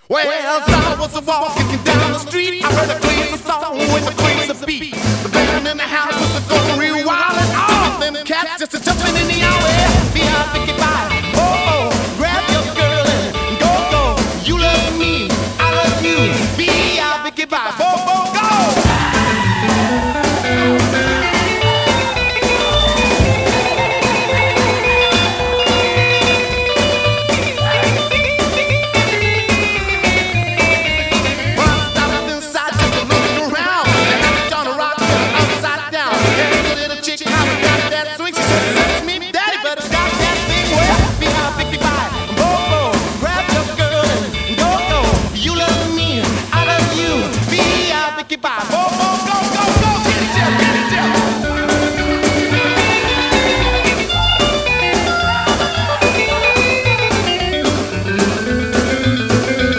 Well, as I was walking down the street, I heard a crazy song with a crazy beat. The band in the house was going real wild, and all them cats just jumping in the alley.